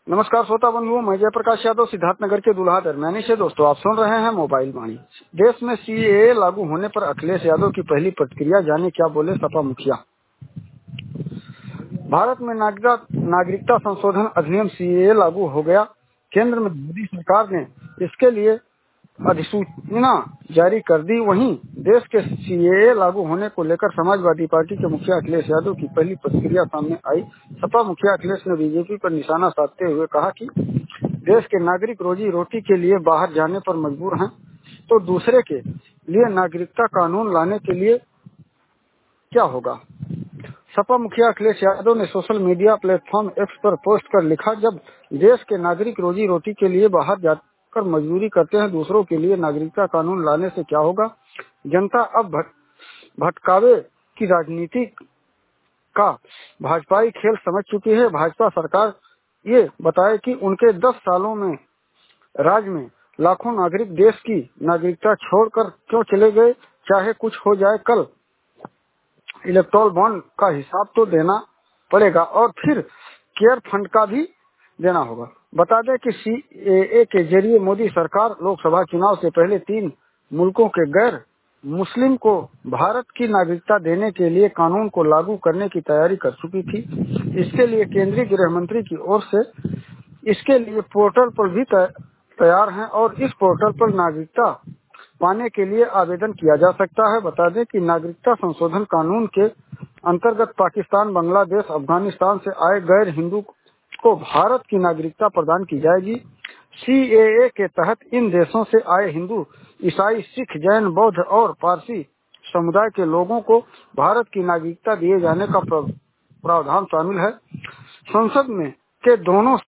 नमस्कार श्रोता बंधुओं, मैं जयप्रकाश यादव सिद्धार्थनगर के दुल्हा दरमियानी से। दोस्तों, आप सुन रहे हैं मोबाइल वाणी। देश में सीएए लागू होने पर अखिलेश यादव की पहली प्रतिक्रिया, जाने क्या बोले सपा मुखिया। भारत में नागरिकता संशोधन अधिनियम सीएए लागू हो गया। केंद्र में मोदी सरकार ने इसके लिए अधिसूचना जारी कर दी। वहीं देश के सीएए लागू होने को लेकर समाजवादी पार्टी के मुखिया अखिलेश यादव की पहली प्रतिक्रिया सामने आई। सपा मुखिया अखिलेश ने बीजेपी पर निशाना साधते हुए कहा कि देश के नागरिक रोजी रोटी के लिए बाहर जाने पर मजबूर हैं, तो दूसरे के लिए नागरिकता कानून लाने के लिए क्या होगा। सपा मुखिया अखिलेश यादव ने सोशल मीडिया प्लेटफॉर्म एक्स पर पोस्ट कर लिखा, जब देश के नागरिक रोजी रोटी के लिए बाहर जाकर मजदूरी करते हैं, दूसरों के लिए नागरिकता कानून लाने से क्या होगा। जनता अब भटकावे की राजनीति का भाजपाई खेल समझ चुकी है। भाजपा सरकार ये बताए कि उनके 10 सालों में राज्य में लाखों नागरिक देश की नागरिकता छोड़कर क्यों चले गए। चाहे कुछ हो जाए, कल इलेक्टोरल बॉन्ड का हिसाब तो देना पड़ेगा और फिर केयर फंड का भी देना होगा। बता दें कि सीएए के जरिए मोदी सरकार लोकसभा चुनाव से पहले 3 मुल्कों के गैर मुस्लिम को भारत की नागरिकता देने के लिए कानून को लागू करने की तैयारी कर चुकी थी। इसके लिए केंद्रीय गृह मंत्री की ओर से इसके लिए पोर्टल पर भी तैयार हैं और इस पोर्टल पर नागरिकता पाने के लिए आवेदन किया जा सकता है। बता दें कि नागरिकता संशोधन कानून के अंतर्गत पाकिस्तान, बांग्लादेश, अफगानिस्तान से आए गैर हिंदू को भारत की नागरिकता प्रदान की जाएगी। सीएए के तहत इन देशों से आए हिंदू, ईसाई, सिख, जैन, बौद्ध और पारसी समुदाय के लोगों को भारत की नागरिकता दिए जाने का प्रावधान शामिल है। संसद में के दोनों